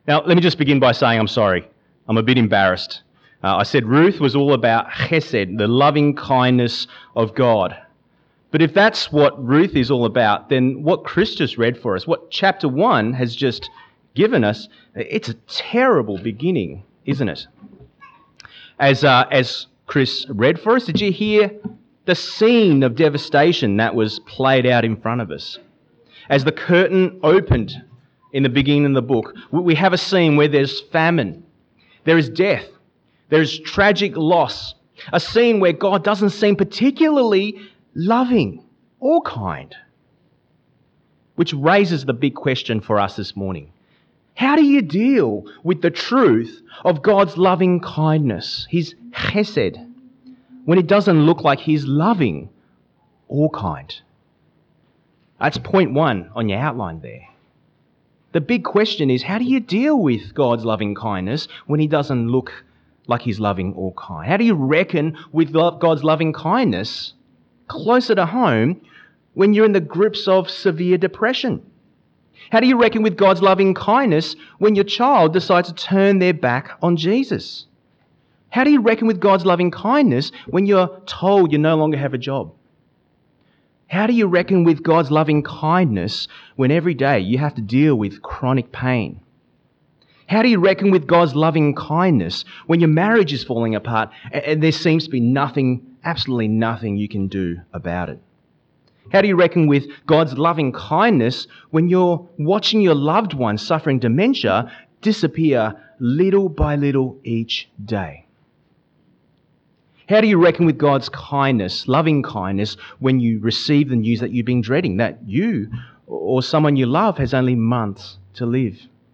Now, let me just begin by saying I'm sorry. I'm a bit embarrassed. I said Ruth was all about chesed, the loving kindness of God. But if that's what Ruth is all about, then what Chris just read for us, what chapter 1 has just given us, it's a terrible beginning, isn't it? As Chris read for us, did you hear the scene of devastation that was played out in front of us? As the curtain opened in the beginning of the book, we have a scene where there's famine, there is death, there is tragic loss, a scene where God doesn't seem particularly loving or kind. Which raises the big question for us this morning. How do you deal with the truth of God's loving kindness, His chesed, when it doesn't look like He's loving or kind? That's point 1 on your outline there. The big question is, how do you deal with God's loving kindness when He doesn't look like He's loving or kind? How do you reckon with God's loving kindness closer to home when you're in the grips of severe depression? How do you reckon with God's loving kindness when your child decides to turn their back on Jesus? How do you reckon with God's loving kindness when you're told you no longer have a job? How do you reckon with God's loving kindness when every day you have to deal with chronic pain? How do you reckon with God's loving kindness when your marriage is falling apart and there seems to be nothing, absolutely nothing you can do about it? How do you reckon with God's loving kindness when you're watching your loved one suffering dementia disappear little by little each day? How do you reckon with God's kindness, loving kindness, when you receive the news that you've been dreading, that you or someone you love has only months to live?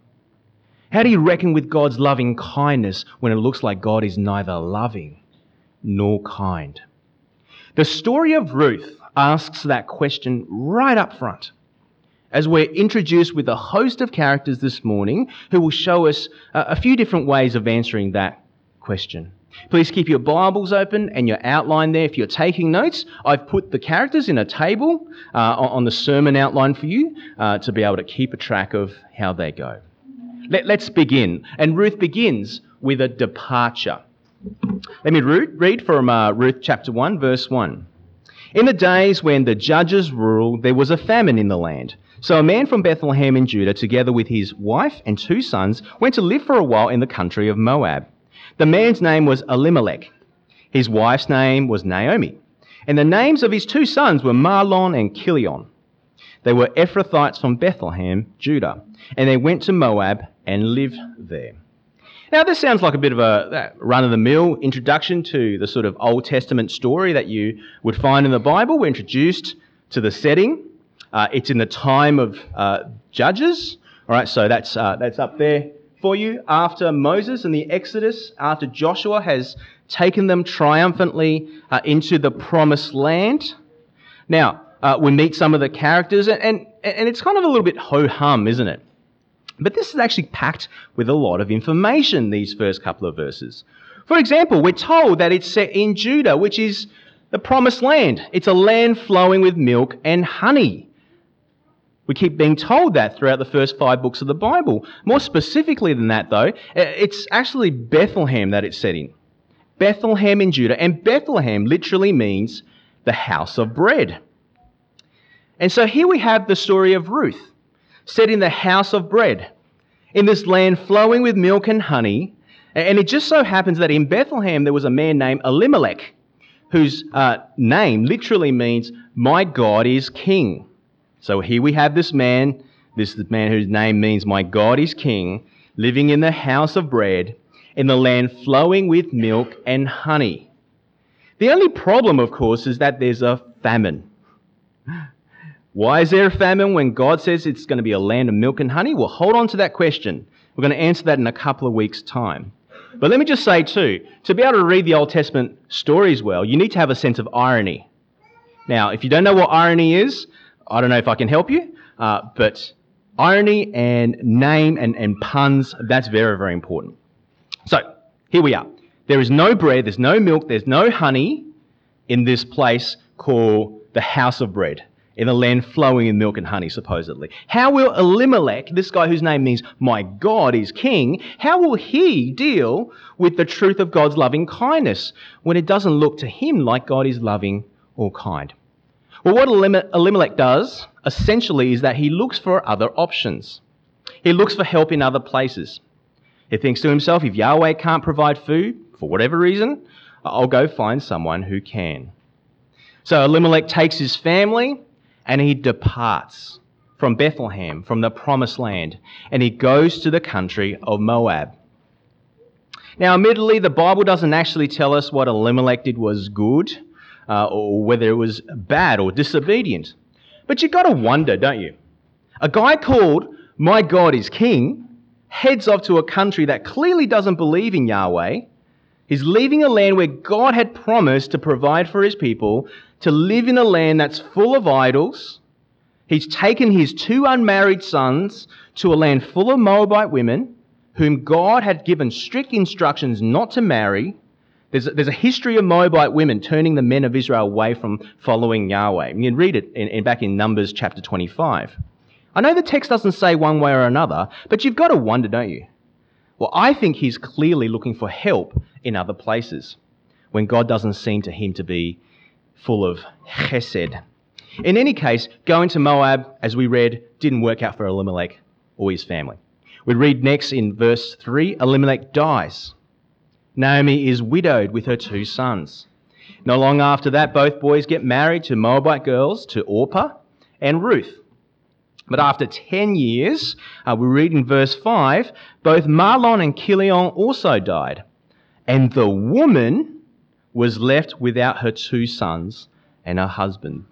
How do you reckon with God's loving kindness when it looks like God is neither loving nor kind? The story of Ruth asks that question right up front, as we're introduced with a host of characters this morning who will show us a few different ways of answering that question. Please keep your Bibles open and your outline there. If you're taking notes, I've put the characters in a table on the sermon outline for you to be able to keep a track of how they go. Let's begin. And Ruth begins with a departure. Let me read from Ruth chapter 1, verse 1. In the days when the judges ruled, there was a famine in the land. So a man from Bethlehem in Judah, together with his wife and 2 sons, went to live for a while in the country of Moab. The man's name was Elimelech. His wife's name was Naomi. And the names of his 2 sons were Mahlon and Chilion. They were Ephrathites from Bethlehem, Judah. And they went to Moab and lived there. Now, this sounds like a bit of a run-of-the-mill introduction to the sort of Old Testament story that you would find in the Bible. We're introduced to the setting. It's in the time of Judges. All right, so that's up there for you. After Moses and the Exodus, after Joshua has taken them triumphantly into the Promised Land. Now, we meet some of the characters, and it's kind of a little bit ho-hum, isn't it? But this is actually packed with a lot of information, these first couple of verses. For example, we're told that it's set in Judah, which is the Promised Land. It's a land flowing with milk and honey. We keep being told that throughout the first 5 books of the Bible. More specifically than that, though, it's actually Bethlehem that it's set in. Bethlehem in Judah. And Bethlehem literally means the house of bread. And so here we have the story of Ruth, set in the house of bread, in this land flowing with milk and honey. And it just so happens that in Bethlehem there was a man named Elimelech, whose name literally means, my God is king. So here we have this man whose name means, my God is king, living in the house of bread, in the land flowing with milk and honey. The only problem, of course, is that there's a famine. Why is there a famine when God says it's going to be a land of milk and honey? Well, hold on to that question. We're going to answer that in a couple of weeks' time. But let me just say too, to be able to read the Old Testament stories well, you need to have a sense of irony. Now, if you don't know what irony is, I don't know if I can help you, but irony and name and puns, that's very, very important. So, here we are. There is no bread, there's no milk, there's no honey in this place called the house of bread. in a land flowing in milk and honey, supposedly. How will Elimelech, this guy whose name means my God is king, how will he deal with the truth of God's loving kindness when it doesn't look to him like God is loving or kind? Well, what Elimelech does, essentially, is that he looks for other options. He looks for help in other places. He thinks to himself, if Yahweh can't provide food, for whatever reason, I'll go find someone who can. So Elimelech takes his family and he departs from Bethlehem, from the promised land, and he goes to the country of Moab. Now, admittedly, the Bible doesn't actually tell us what Elimelech did was good, or whether it was bad or disobedient. But you've got to wonder, don't you? A guy called My God is King heads off to a country that clearly doesn't believe in Yahweh. He's leaving a land where God had promised to provide for his people, to live in a land that's full of idols. He's taken his 2 unmarried sons to a land full of Moabite women, whom God had given strict instructions not to marry. There's a history of Moabite women turning the men of Israel away from following Yahweh. You can read it back in Numbers chapter 25. I know the text doesn't say one way or another, but you've got to wonder, don't you? Well, I think he's clearly looking for help in other places when God doesn't seem to him to be full of chesed. In any case, going to Moab, as we read, didn't work out for Elimelech or his family. We read next in verse 3, Elimelech dies. Naomi is widowed with her 2 sons. Not long after that, both boys get married to Moabite girls, to Orpah and Ruth. But after 10 years, we read in verse 5, both Mahlon and Chilion also died, and the woman was left without her 2 sons and her husband.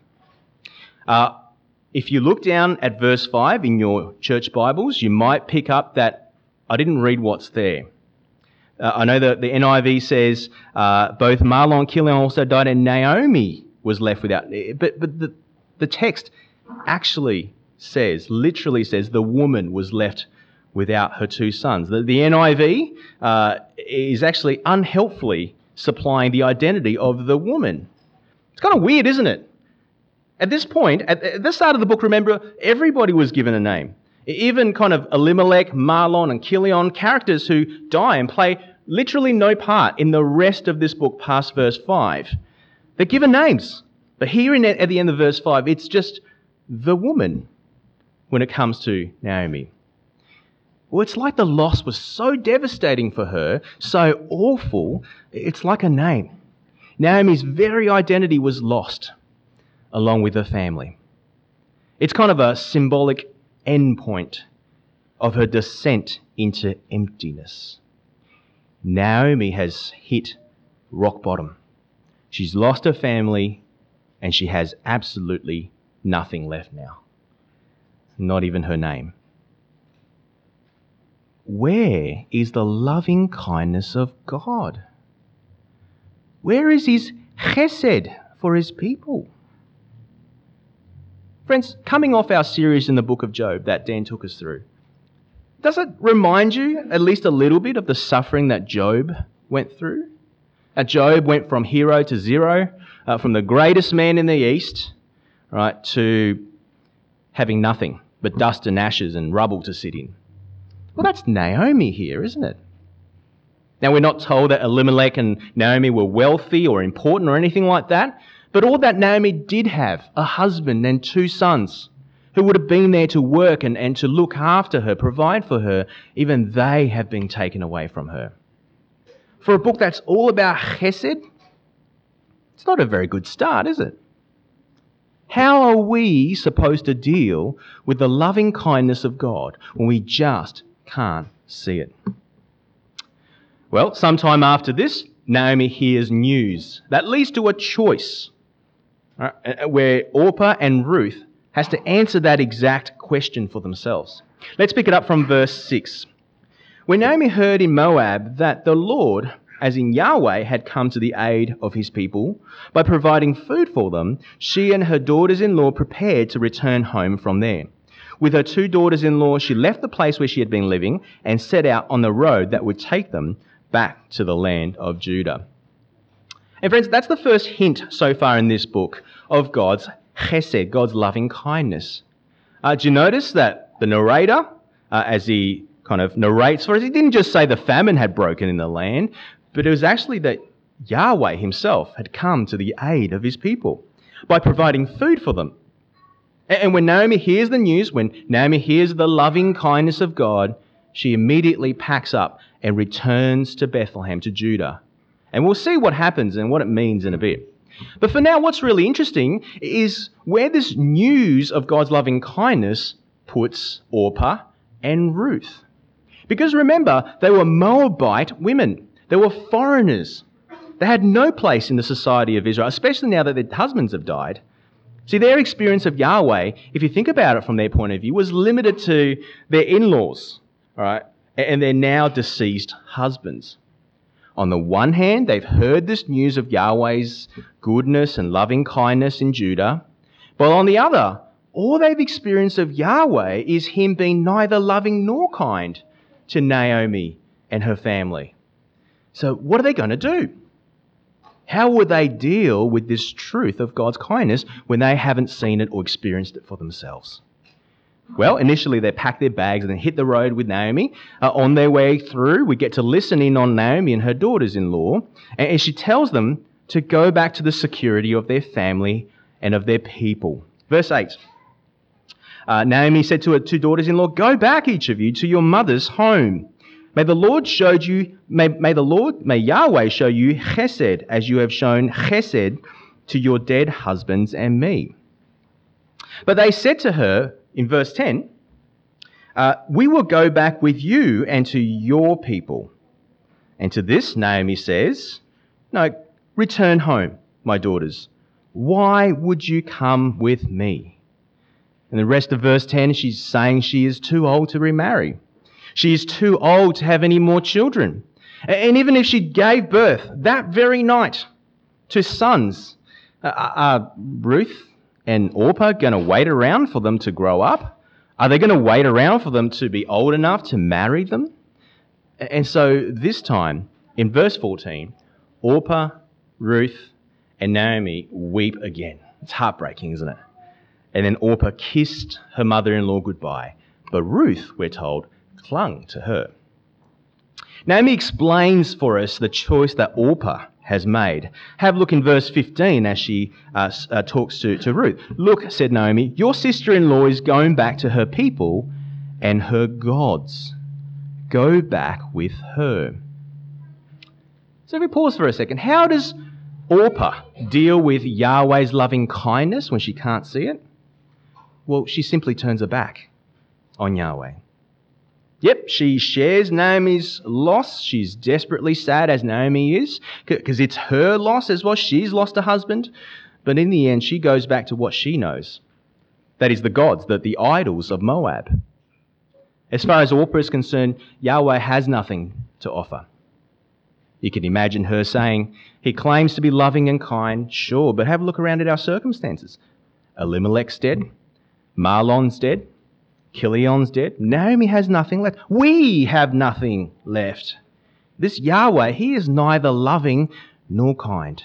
If you look down at verse 5 in your church Bibles, you might pick up that I didn't read what's there. I know that the NIV says both Mahlon and Chilion also died, and Naomi was left without. But the text actually literally says, the woman was left without her 2 sons. The NIV is actually unhelpfully supplying the identity of the woman. It's kind of weird, isn't it? At this point, at the start of the book, remember, everybody was given a name. Even kind of Elimelech, Mahlon, and Chilion, characters who die and play literally no part in the rest of this book past verse 5. They're given names. But here at the end of verse 5, it's just the woman when it comes to Naomi. Well, it's like the loss was so devastating for her, so awful, it's like a name. Naomi's very identity was lost, along with her family. It's kind of a symbolic endpoint of her descent into emptiness. Naomi has hit rock bottom. She's lost her family, and she has absolutely nothing left now. Not even her name. Where is the loving kindness of God? Where is his chesed for his people? Friends, coming off our series in the book of Job that Dan took us through, does it remind you at least a little bit of the suffering that Job went through? That Job went from hero to zero, from the greatest man in the East, right, to having nothing but dust and ashes and rubble to sit in. Well, that's Naomi here, isn't it? Now, we're not told that Elimelech and Naomi were wealthy or important or anything like that, but all that Naomi did have, a husband and 2 sons who would have been there to work and to look after her, provide for her, even they have been taken away from her. For a book that's all about chesed, it's not a very good start, is it? How are we supposed to deal with the loving kindness of God when we just can't see it? Well, sometime after this, Naomi hears news that leads to a choice, where Orpah and Ruth has to answer that exact question for themselves. Let's pick it up from verse 6. When Naomi heard in Moab that the Lord, as in Yahweh, had come to the aid of his people by providing food for them, she and her daughters-in-law prepared to return home from there. With her 2 daughters-in-law, she left the place where she had been living and set out on the road that would take them back to the land of Judah. And friends, that's the first hint so far in this book of God's chesed, God's loving kindness. Do you notice that the narrator, as he kind of narrates for us, he didn't just say the famine had broken in the land, but it was actually that Yahweh himself had come to the aid of his people by providing food for them. And when Naomi hears the news, when Naomi hears the loving kindness of God, she immediately packs up and returns to Bethlehem, to Judah. And we'll see what happens and what it means in a bit. But for now, what's really interesting is where this news of God's loving kindness puts Orpah and Ruth. Because remember, they were Moabite women. They were foreigners. They had no place in the society of Israel, especially now that their husbands have died. See, their experience of Yahweh, if you think about it from their point of view, was limited to their in-laws, all right, and their now deceased husbands. On the one hand, they've heard this news of Yahweh's goodness and loving kindness in Judah, but on the other, all they've experienced of Yahweh is him being neither loving nor kind to Naomi and her family. So what are they going to do? How would they deal with this truth of God's kindness when they haven't seen it or experienced it for themselves? Well, initially they pack their bags and then hit the road with Naomi. On their way through, we get to listen in on Naomi and her daughters-in-law, and she tells them to go back to the security of their family and of their people. Verse 8. Naomi said to her two daughters-in-law, "Go back, each of you, to your mother's home. May Yahweh show you chesed as you have shown chesed to your dead husbands and me." But they said to her, in verse 10, "We will go back with you and to your people." And to this, Naomi says, "No, return home, my daughters. Why would you come with me?" In the rest of verse 10, she's saying she is too old to remarry. She is too old to have any more children. And even if she gave birth that very night to sons, are Ruth and Orpah going to wait around for them to grow up? Are they going to wait around for them to be old enough to marry them? And so this time, in verse 14, Orpah, Ruth, and Naomi weep again. It's heartbreaking, isn't it? And then Orpah kissed her mother-in-law goodbye, but Ruth, we're told, clung to her. Naomi explains for us the choice that Orpah has made. Have a look in verse 15 as she talks to Ruth. "Look," said Naomi, "your sister-in-law is going back to her people and her gods. Go back with her." So if we pause for a second, how does Orpah deal with Yahweh's loving kindness when she can't see it? Well, she simply turns her back on Yahweh. Yep, she shares Naomi's loss. She's desperately sad, as Naomi is, because it's her loss as well. She's lost a husband. But in the end, she goes back to what she knows. That is the gods, the idols of Moab. As far as Orpah is concerned, Yahweh has nothing to offer. You can imagine her saying, "He claims to be loving and kind, sure, but have a look around at our circumstances. Elimelech's dead. Mahlon's dead. Kilion's dead. Naomi has nothing left. We have nothing left. This Yahweh, he is neither loving nor kind."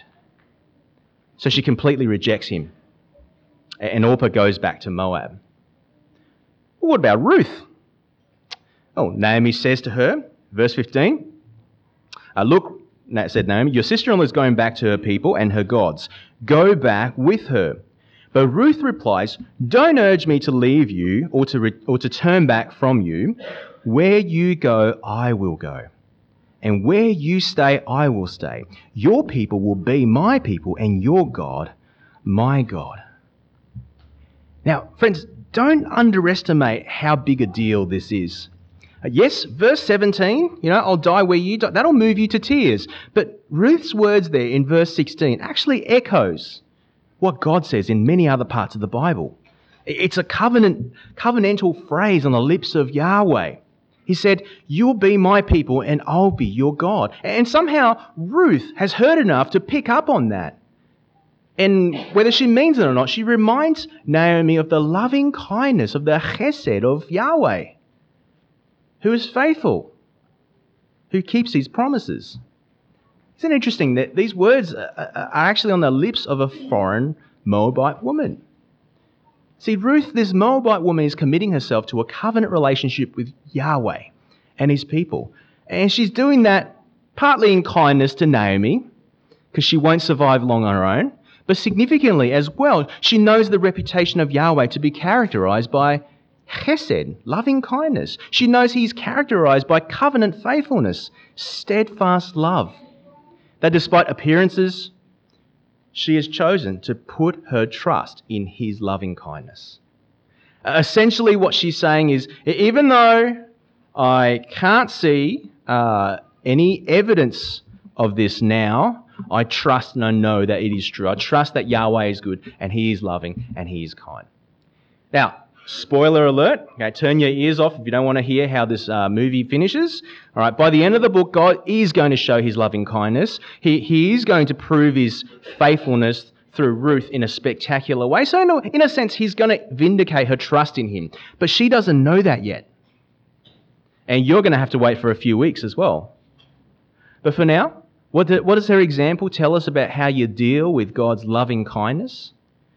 So she completely rejects him. And Orpah goes back to Moab. Well, what about Ruth? Oh, Naomi says to her, verse 15, "Look," said Naomi, "your sister-in-law is going back to her people and her gods. Go back with her." But Ruth replies, "Don't urge me to leave you or to turn back from you. Where you go, I will go. And where you stay, I will stay. Your people will be my people and your God, my God." Now, friends, don't underestimate how big a deal this is. Yes, verse 17, "I'll die where you die," that'll move you to tears. But Ruth's words there in verse 16 actually echoes what God says in many other parts of the Bible. It's a covenantal phrase on the lips of Yahweh. He said, "You'll be my people and I'll be your God." And somehow Ruth has heard enough to pick up on that. And whether she means it or not, she reminds Naomi of the loving kindness, of the chesed of Yahweh, who is faithful, who keeps his promises. Isn't it interesting that these words are actually on the lips of a foreign Moabite woman? See, Ruth, this Moabite woman, is committing herself to a covenant relationship with Yahweh and his people. And she's doing that partly in kindness to Naomi, because she won't survive long on her own, but significantly as well, she knows the reputation of Yahweh to be characterized by chesed, loving kindness. She knows he's characterized by covenant faithfulness, steadfast love. That despite appearances, she has chosen to put her trust in his loving kindness. Essentially what she's saying is, even though I can't see any evidence of this now, I trust and I know that it is true. I trust that Yahweh is good and he is loving and he is kind. Now, spoiler alert, okay, turn your ears off if you don't want to hear how this movie finishes. All right, by the end of the book, God is going to show his loving kindness. He is going to prove his faithfulness through Ruth in a spectacular way. So in a sense, he's going to vindicate her trust in him. But she doesn't know that yet. And you're going to have to wait for a few weeks as well. But for now, what does her example tell us about how you deal with God's loving kindness?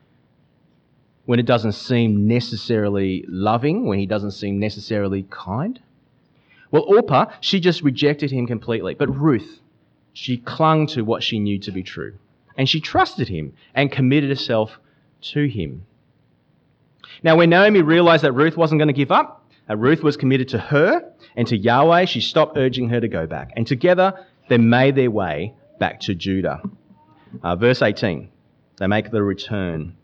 When it doesn't seem necessarily loving, when he doesn't seem necessarily kind? Well, Orpah, she just rejected him completely. But Ruth, she clung to what she knew to be true. And she trusted him and committed herself to him. Now, when Naomi realized that Ruth wasn't going to give up, Ruth was committed to her and to Yahweh, she stopped urging her to go back. And together, they made their way back to Judah. Verse 18, they make the return.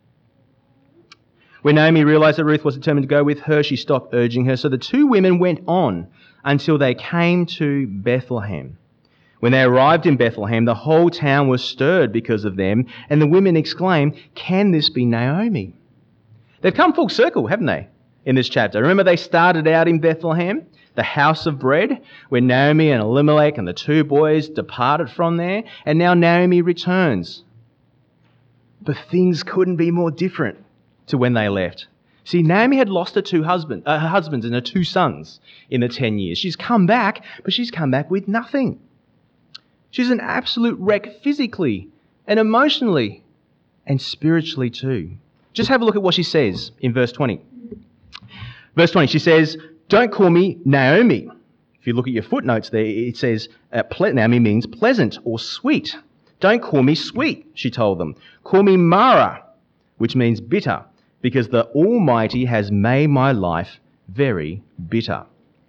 When Naomi realized that Ruth was determined to go with her, she stopped urging her. So the two women went on until they came to Bethlehem. When they arrived in Bethlehem, the whole town was stirred because of them, and the women exclaimed, "Can this be Naomi?" They've come full circle, haven't they, in this chapter? Remember, they started out in Bethlehem, the house of bread, where Naomi and Elimelech and the two boys departed from there, and now Naomi returns. But things couldn't be more different to when they left. See, Naomi had lost her husbands and her two sons in the 10 years. She's come back, but she's come back with nothing. She's an absolute wreck physically and emotionally and spiritually too. Just have a look at what she says in verse 20. Verse 20, she says, "Don't call me Naomi." If you look at your footnotes there, it says Naomi means pleasant or sweet. "Don't call me sweet," she told them. "Call me Mara," which means bitter, because the Almighty has made my life very bitter.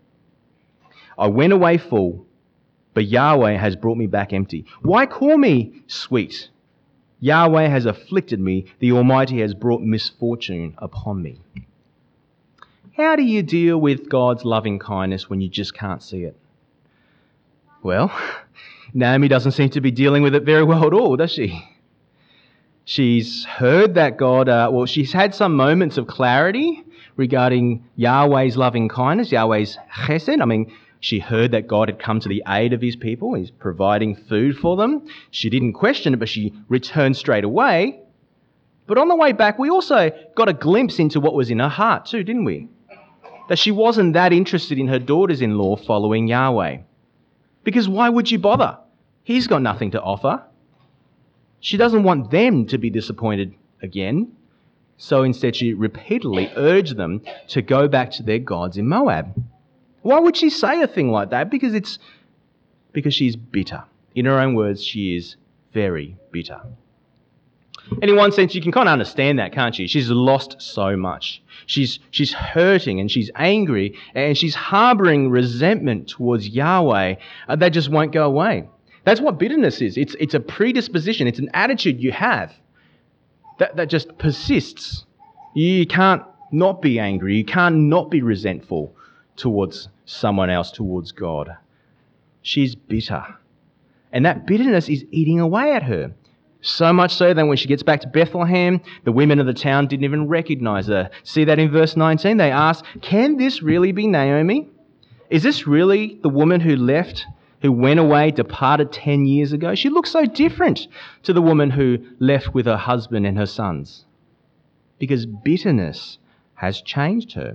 I went away full, but Yahweh has brought me back empty. Why call me sweet? Yahweh has afflicted me. The Almighty has brought misfortune upon me. How do you deal with God's loving kindness when you just can't see it? Well, Naomi doesn't seem to be dealing with it very well at all, does she? She's heard that God, she's had some moments of clarity regarding Yahweh's loving kindness, Yahweh's chesed. She heard that God had come to the aid of his people. He's providing food for them. She didn't question it, but she returned straight away. But on the way back, we also got a glimpse into what was in her heart too, didn't we? That she wasn't that interested in her daughters-in-law following Yahweh. Because why would you bother? He's got nothing to offer. She doesn't want them to be disappointed again. So instead she repeatedly urged them to go back to their gods in Moab. Why would she say a thing like that? Because she's bitter. In her own words, she is very bitter. And in one sense, you can kind of understand that, can't you? She's lost so much. She's hurting and she's angry and she's harboring resentment towards Yahweh that just won't go away. That's what bitterness is. It's a predisposition. It's an attitude you have that just persists. You can't not be angry. You can't not be resentful towards someone else, towards God. She's bitter. And that bitterness is eating away at her. So much so that when she gets back to Bethlehem, the women of the town didn't even recognize her. See that in verse 19? They ask, "Can this really be Naomi? Is this really the woman who went away, departed 10 years ago? She looks so different to the woman who left with her husband and her sons." Because bitterness has changed her.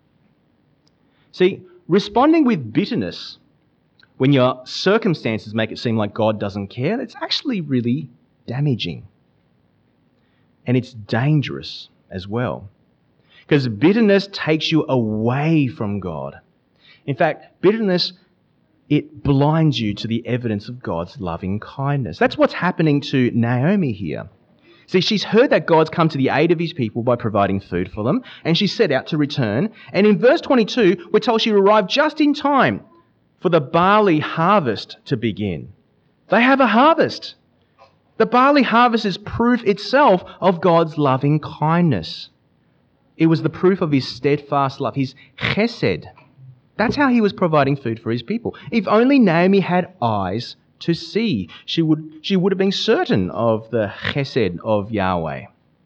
See, responding with bitterness when your circumstances make it seem like God doesn't care, it's actually really damaging. And it's dangerous as well. Because bitterness takes you away from God. In fact, bitterness, it blinds you to the evidence of God's loving kindness. That's what's happening to Naomi here. See, she's heard that God's come to the aid of his people by providing food for them, and she set out to return. And in verse 22, we're told she arrived just in time for the barley harvest to begin. They have a harvest. The barley harvest is proof itself of God's loving kindness. It was the proof of his steadfast love, his chesed. That's how he was providing food for his people. If only Naomi had eyes to see, she would have been certain of the chesed of Yahweh.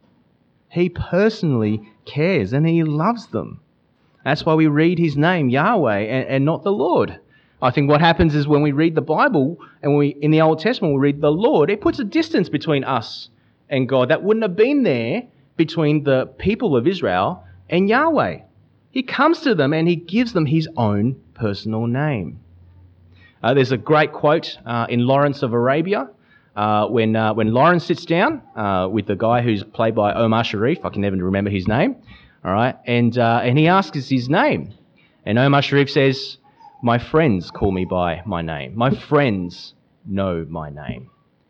He personally cares and he loves them. That's why we read his name, Yahweh, and not the Lord. I think what happens is when we read the Bible and in the Old Testament we read the Lord, it puts a distance between us and God that wouldn't have been there between the people of Israel and Yahweh. He comes to them and he gives them his own personal name. There's a great quote in Lawrence of Arabia when Lawrence sits down with the guy who's played by Omar Sharif. I can never remember his name. All right, and he asks his name, and Omar Sharif says, "My friends call me by my name. My friends know my name."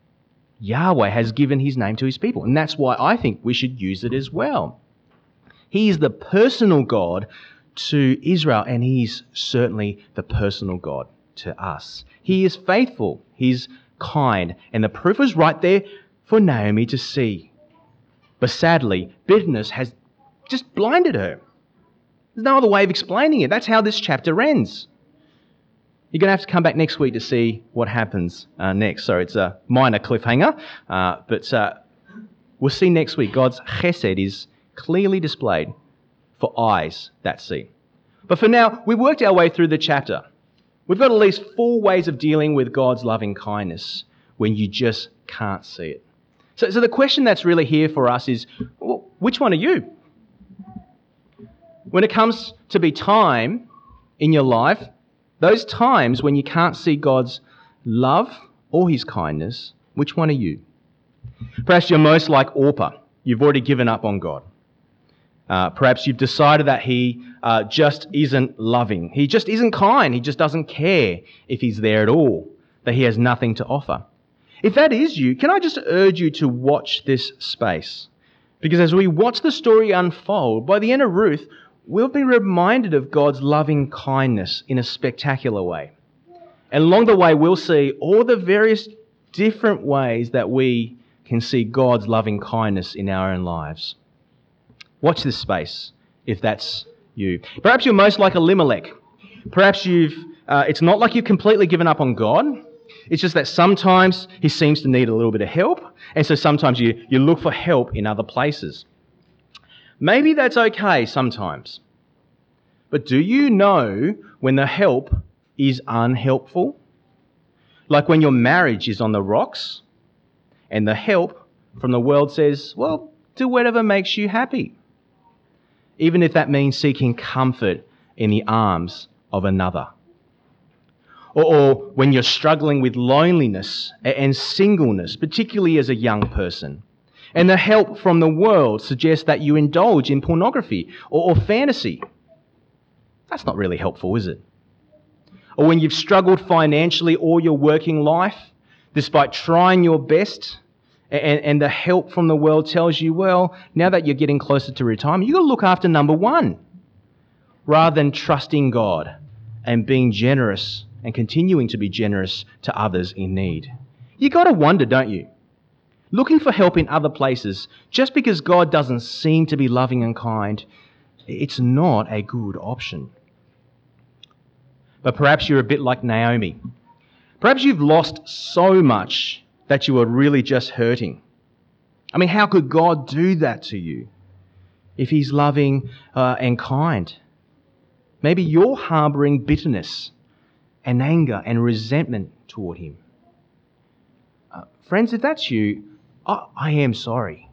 Yahweh has given his name to his people, and that's why I think we should use it as well. He is the personal God to Israel, and he's certainly the personal God to us. He is faithful, he's kind, and the proof is right there for Naomi to see. But sadly, bitterness has just blinded her. There's no other way of explaining it. That's how this chapter ends. You're going to have to come back next week to see what happens next. Sorry, it's a minor cliffhanger, but we'll see next week. God's chesed is clearly displayed for eyes that see. But for now, we've worked our way through the chapter. We've got at least 4 ways of dealing with God's loving kindness when you just can't see it. So the question that's really here for us is, well, which one are you? When it comes to be time in your life, those times when you can't see God's love or his kindness, which one are you? Perhaps you're most like Orpah. You've already given up on God. Perhaps you've decided that he just isn't loving. He just isn't kind. He just doesn't care if he's there at all, that he has nothing to offer. If that is you, can I just urge you to watch this space? Because as we watch the story unfold, by the end of Ruth, we'll be reminded of God's loving kindness in a spectacular way. And along the way, we'll see all the various different ways that we can see God's loving kindness in our own lives. Watch this space if that's you. Perhaps you're most like Elimelech. Perhaps it's not like you've completely given up on God. It's just that sometimes he seems to need a little bit of help. And so sometimes you look for help in other places. Maybe that's okay sometimes. But do you know when the help is unhelpful? Like when your marriage is on the rocks and the help from the world says, well, do whatever makes you happy. Even if that means seeking comfort in the arms of another. Or when you're struggling with loneliness and singleness, particularly as a young person, and the help from the world suggests that you indulge in pornography or fantasy. That's not really helpful, is it? Or when you've struggled financially all your working life, despite trying your best, and the help from the world tells you, well, now that you're getting closer to retirement, you've got to look after number one, rather than trusting God and being generous and continuing to be generous to others in need. You got to wonder, don't you? Looking for help in other places, just because God doesn't seem to be loving and kind, it's not a good option. But perhaps you're a bit like Naomi. Perhaps you've lost so much that you are really just hurting. I mean, how could God do that to you if he's loving and kind? Maybe you're harboring bitterness and anger and resentment toward him. Friends, if that's you, I am sorry.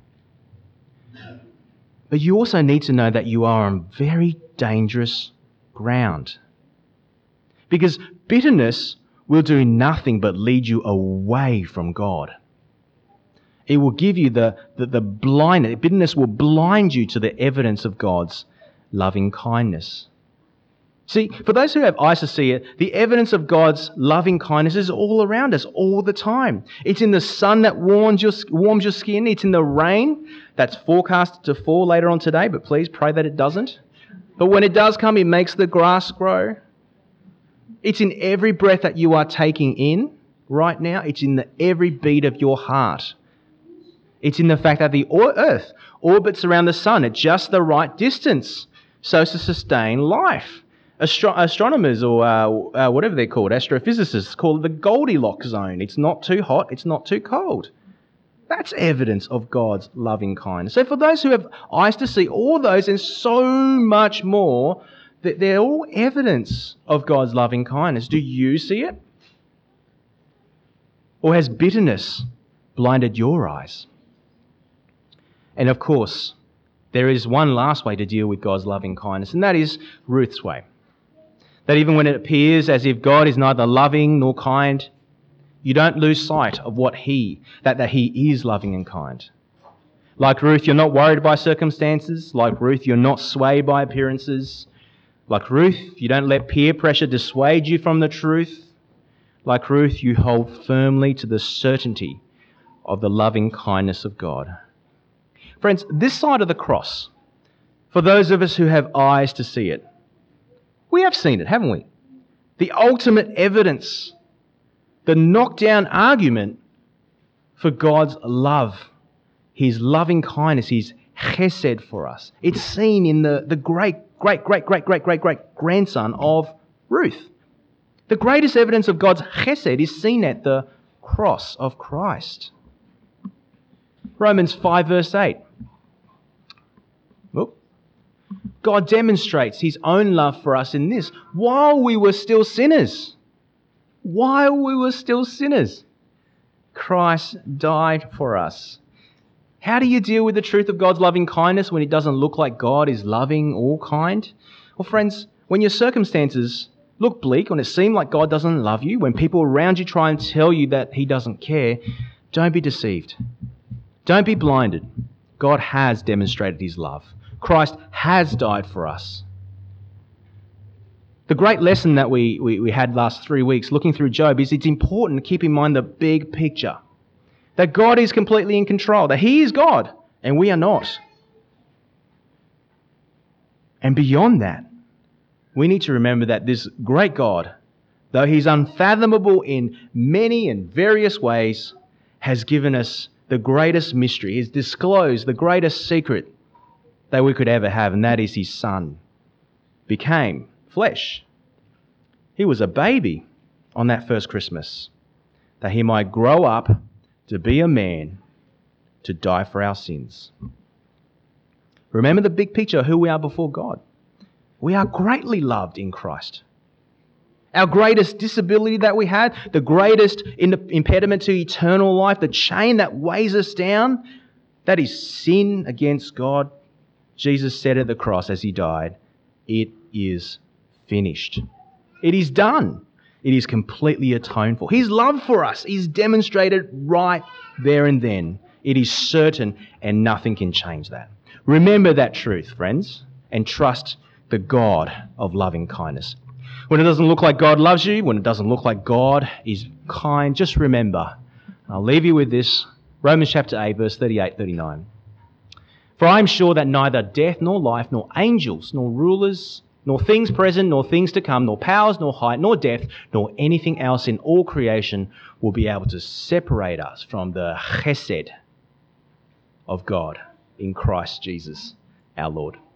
But you also need to know that you are on very dangerous ground. Because bitterness will do nothing but lead you away from God. It will give you the blindness. Bitterness will blind you to the evidence of God's loving kindness. See, for those who have eyes to see it, the evidence of God's loving kindness is all around us all the time. It's in the sun that warms your skin. It's in the rain that's forecast to fall later on today, but please pray that it doesn't. But when it does come, it makes the grass grow. It's in every breath that you are taking in right now. It's in every beat of your heart. It's in the fact that the earth orbits around the sun at just the right distance so as to sustain life. Astronomers or whatever they're called, astrophysicists, call it the Goldilocks zone. It's not too hot, it's not too cold. That's evidence of God's loving kindness. So for those who have eyes to see all those and so much more, that they're all evidence of God's loving kindness. Do you see it? Or has bitterness blinded your eyes? And of course, there is one last way to deal with God's loving kindness, and that is Ruth's way. That even when it appears as if God is neither loving nor kind, you don't lose sight of that He is loving and kind. Like Ruth, you're not worried by circumstances. Like Ruth, you're not swayed by appearances. Like Ruth, you don't let peer pressure dissuade you from the truth. Like Ruth, you hold firmly to the certainty of the loving kindness of God. Friends, this side of the cross, for those of us who have eyes to see it, we have seen it, haven't we? The ultimate evidence, the knockdown argument for God's love, His loving kindness, His chesed for us. It's seen in the great-great-great-great-great-great-grandson of Ruth. The greatest evidence of God's chesed is seen at the cross of Christ. Romans 5 verse 8. God demonstrates His own love for us in this. While we were still sinners, Christ died for us. How do you deal with the truth of God's loving kindness when it doesn't look like God is loving or kind? Well, friends, when your circumstances look bleak, when it seems like God doesn't love you, when people around you try and tell you that He doesn't care, don't be deceived. Don't be blinded. God has demonstrated His love. Christ has died for us. The great lesson that we had last 3 weeks looking through Job is it's important to keep in mind the big picture. That God is completely in control. That He is God and we are not. And beyond that, we need to remember that this great God, though He's unfathomable in many and various ways, has given us the greatest mystery. He's disclosed the greatest secret that we could ever have, and that is His Son became flesh. He was a baby on that first Christmas, that He might grow up to be a man, to die for our sins. Remember the big picture of who we are before God. We are greatly loved in Christ. Our greatest disability that we had, the greatest impediment to eternal life, the chain that weighs us down, that is sin against God. Jesus said at the cross as He died, "It is finished." It is done. It is completely atoned for. His love for us is demonstrated right there and then. It is certain and nothing can change that. Remember that truth, friends, and trust the God of loving kindness. When it doesn't look like God loves you, when it doesn't look like God is kind, just remember. I'll leave you with this. Romans chapter 8, verse 38-39. For I am sure that neither death nor life, nor angels, nor rulers, nor things present, nor things to come, nor powers, nor height, nor depth, nor anything else in all creation will be able to separate us from the chesed of God in Christ Jesus our Lord.